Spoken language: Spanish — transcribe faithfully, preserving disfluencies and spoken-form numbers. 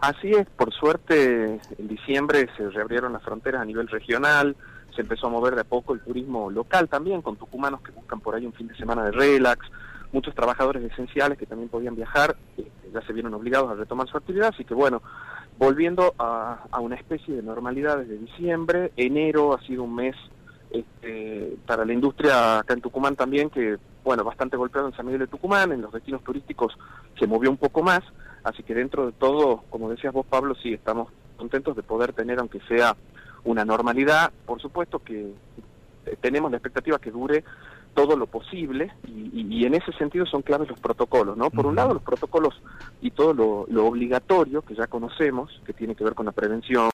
Así es, por suerte en diciembre se reabrieron las fronteras a nivel regional, se empezó a mover de a poco el turismo local también, con tucumanos que buscan por ahí un fin de semana de relax, muchos trabajadores esenciales que también podían viajar, eh, ya se vieron obligados a retomar su actividad, así que bueno, volviendo a, a una especie de normalidad desde diciembre. Enero ha sido un mes este, para la industria acá en Tucumán también, que bueno, bastante golpeado en San Miguel de Tucumán, en los destinos turísticos se movió un poco más, así que dentro de todo, como decías vos, Pablo, sí, estamos contentos de poder tener, aunque sea una normalidad. Por supuesto que tenemos la expectativa que dure todo lo posible, y, y, y en ese sentido son claves los protocolos, ¿no? Por un lado, los protocolos y todo lo, lo obligatorio que ya conocemos, que tiene que ver con la prevención,